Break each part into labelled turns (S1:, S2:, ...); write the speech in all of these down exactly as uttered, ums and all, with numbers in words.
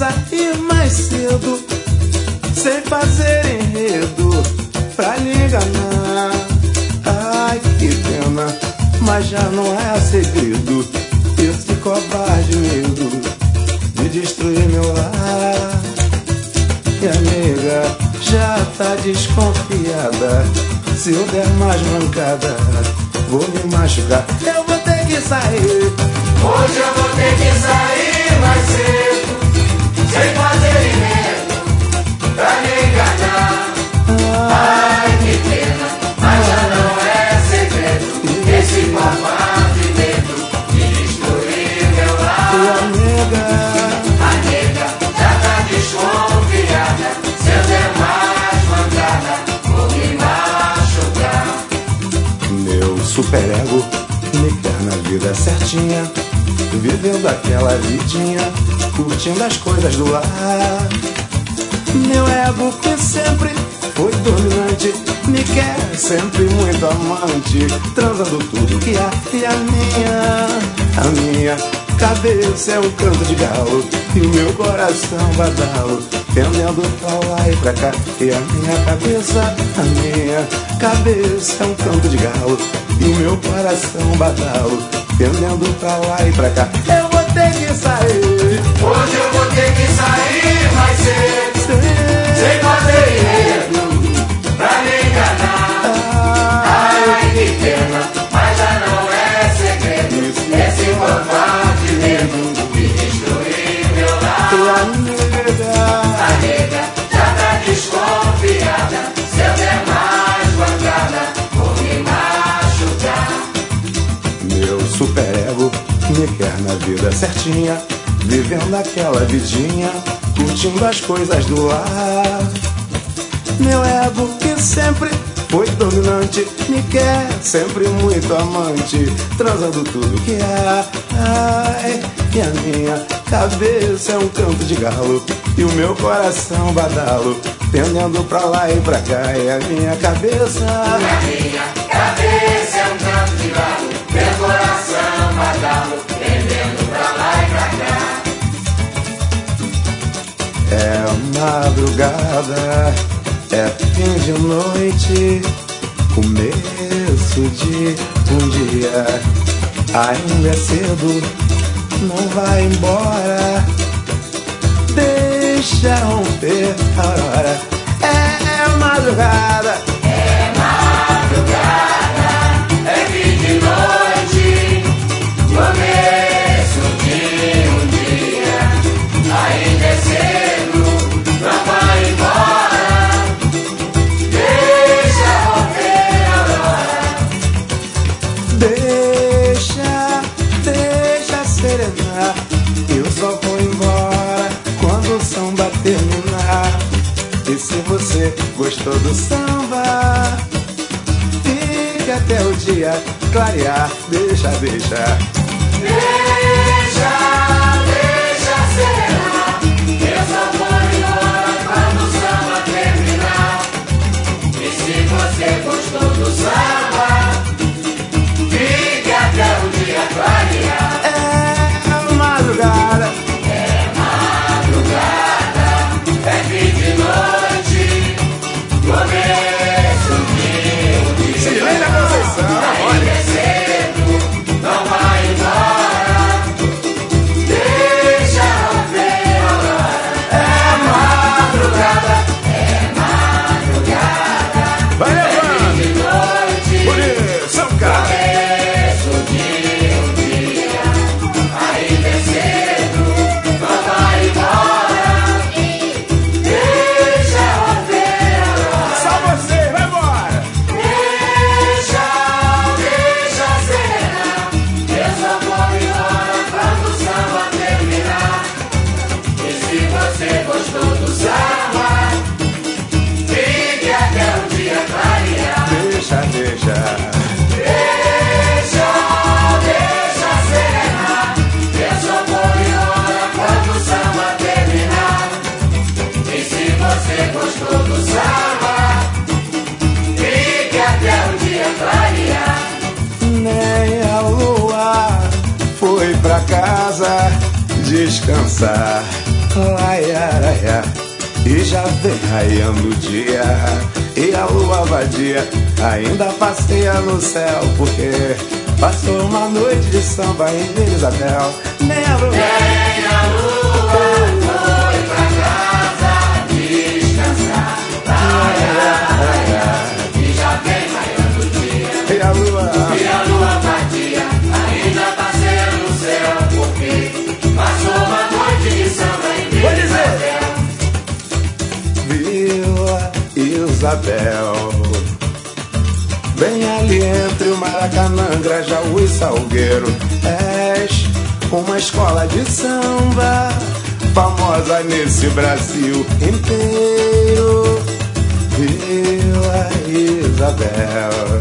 S1: sair mais cedo, sem fazer enredo pra lhe enganar. Ai, que pena, mas já não é segredo esse covarde medo de destruir meu lar. E a nega já tá desconfiada, se eu der mais mancada vou me machucar. Eu vou ter que sair,
S2: hoje eu vou ter que sair mais cedo, sem fazer enredo pra me enganar. Ai, que pena, mas já não é segredo esse covarde medo de destruir meu lar.
S1: E a nega,
S2: a nega já tá desconfiada, se eu der mais mancada vou me machucar.
S1: meu superego me quer na vida certinha, vivendo aquela vidinha, curtindo as coisas do lar. Meu ego que sempre foi dominante, me quer sempre muito amante, transando tudo que há. E a minha, a minha cabeça é um canto de galo, e o meu coração badalo, pendendo pra lá e pra cá. E a minha cabeça, a minha cabeça é um canto de galo, e o meu coração badalo, pendendo pra lá e pra cá. Eu vou ter que sair,
S2: hoje eu vou ter que sair mais cedo, sem fazer enredo pra me enganar. Ai, que pena, mas já não é segredo esse covarde medo de destruir meu lar.
S1: e a nega,
S2: A nega já tá desconfiada, se eu der mais mancada vou me machucar.
S1: meu superego me quer na vida certinha, vivendo aquela vidinha, curtindo as coisas do lar. Meu ego que sempre foi dominante, me quer sempre muito amante, transando tudo que há. Ai, e a minha cabeça é um canto de galo, e o meu coração badalo, pendendo pra lá e pra cá. E a minha cabeça,
S2: A minha cabeça é um canto de galo, meu coração badalo, pendendo pra lá e pra cá.
S1: é madrugada, é fim de noite, começo de um dia. Ainda é cedo, não vai embora, deixa romper a aurora. É madrugada,
S2: É madrugada, é fim de noite, começo de um dia. Ainda é cedo, não vai embora, deixa romper a aurora.
S1: deixa, deixa serenar. Eu só vou embora quando o samba terminar. E se você gostou do samba, fique até o dia clarear. Deixa, deixa.
S2: Deixa, deixa serenar, eu só vou embora quando o samba terminar. E se você gostou do samba, fique até o dia clarear.
S1: É madrugada,
S2: É madrugada, é fim de noite, começo de um dia.
S1: Silêncio Conceição,
S2: Ainda é cedo, não vai embora, deixa romper a aurora. É madrugada, é madrugada,
S1: vai levando.
S2: de noite,
S1: Por isso, São Carlos.
S2: começo de um dia. Ainda é cedo, não vai embora, deixa romper a aurora.
S1: Só você, vai embora.
S2: Deixa, deixa serenar, eu só vou embora quando o samba terminar. E se você gostou do samba, fique até o dia clarear.
S1: Deixa, deixa.
S2: Deixa, deixa serenar, eu só vou embora quando o samba terminar. E se você gostou do samba, fique até o dia clarear.
S1: Nem a lua foi pra casa descansar. Laiaraia, e já vem raiando o dia, e a lua vadia ainda passeia no céu, porque passou uma noite de samba em Vila Isabel. Nem a lua,
S2: nem a lua foi pra casa descansar. Laiaraia, e já vem raiando o dia,
S1: e a lua,
S2: e a lua vadia ainda passeia no céu, porque passou uma noite de samba em Vila Isabel.
S1: Vila Isabel, bem ali entre o Maracanã, Grajaú e Salgueiro. És uma escola de samba famosa nesse Brasil inteiro. Vila Isabel,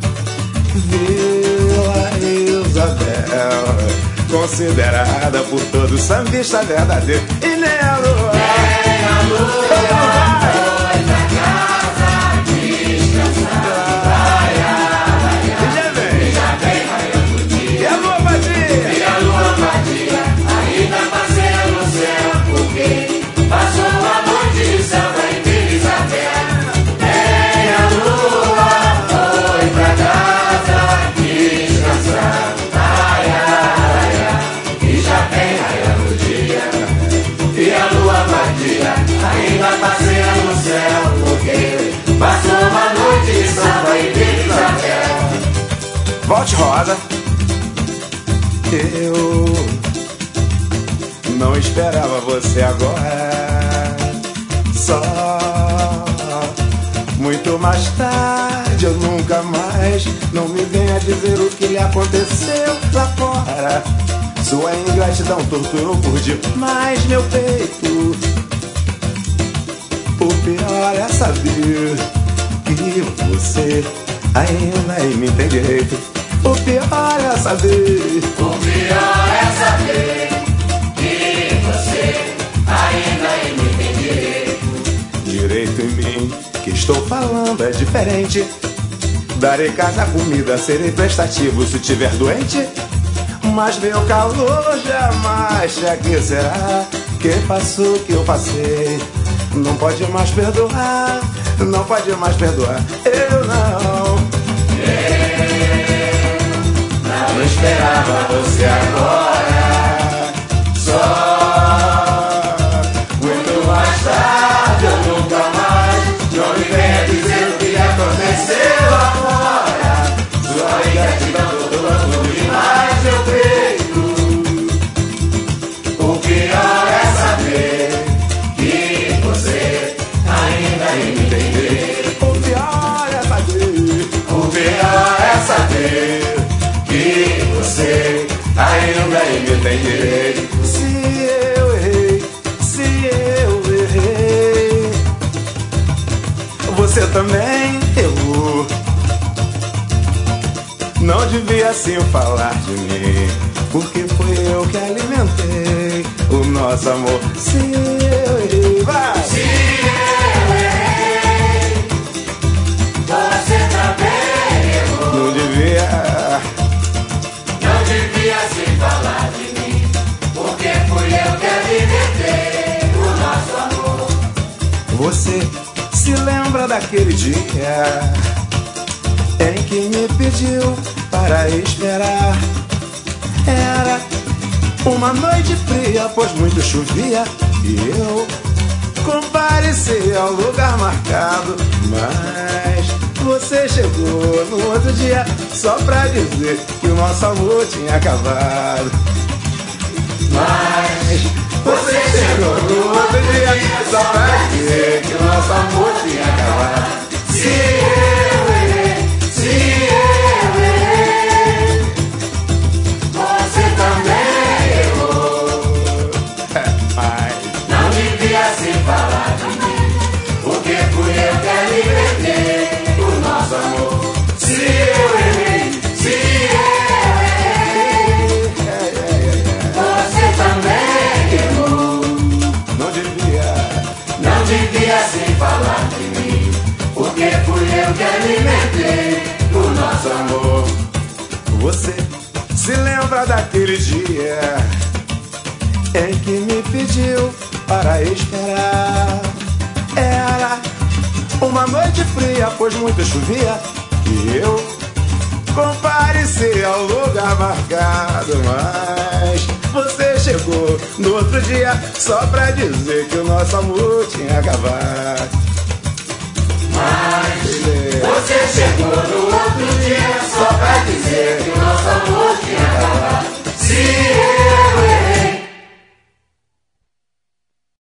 S1: Vila Isabel, considerada por todos sambista verdadeiro. E nem a lua,
S2: nem a lua foi pra casa descansar. Laiaraia,
S1: e já vem,
S2: e já vem raiando o dia,
S1: e a lua vadia,
S2: e a lua vadia ainda passeia no céu, porque passou a noite de samba em Vila Isabel. Nem a lua foi pra casa descansar. Laiaraia, e já vem raiando o dia, e a lua vadia ainda passeia no céu, porque passou uma noite de samba em Vila Isabel.
S1: volte roda. Eu não esperava você agora, só muito mais tarde, eu nunca mais. Não me venha dizer o que lhe aconteceu lá fora. Sua ingratidão torturou por demais meu peito. O pior é saber que você ainda me tem direito. O pior é saber,
S2: O pior é saber que você ainda me tem direito.
S1: direito em mim, que estou falando é diferente. Darei casa, comida, serei prestativo se tiver doente. Mas meu calor jamais te aquecerá. Que passou, que eu passei, não pode mais perdoar, não pode mais perdoar. Eu não
S2: Não esperava você agora, só muito mais tarde, eu nunca mais. Não me venha dizer o que aconteceu lá fora. Sua ingratidão torturou demais meu peito. O pior é saber que você ainda me tem direito.
S1: O pior é saber,
S2: O pior é saber que você ainda me tem direito.
S1: se eu errei, se eu errei, você também errou. Não devia assim falar de mim, porque foi eu que alimentei o nosso amor. Se eu errei, vai!
S2: Se eu errei, você também errou.
S1: Não devia,
S2: Não devia se falar de mim, porque fui eu que alimentei o nosso amor.
S1: você se lembra daquele dia em que me pediu para esperar? Era uma noite fria, pois muito chovia, e eu compareci ao lugar marcado. Mas você chegou no outro dia só pra dizer que o nosso amor tinha acabado. Mas você chegou no outro dia só pra dizer que o nosso amor tinha acabado.
S2: Se eu errei, se eu errei, você também errou.
S1: Mas
S2: Não devia se falar de mim, porque fui eu que alimentei o nosso amor. Se eu errei, se eu errei, você também errou.
S1: não devia,
S2: Não devia se falar de mim, porque fui eu que alimentei o nosso amor.
S1: você se lembra daquele dia em que me pediu para esperar. Era uma noite fria, pois muito chovia, e eu compareci ao lugar marcado. Mas você chegou no outro dia só pra dizer que o nosso amor tinha acabado.
S2: Mas você chegou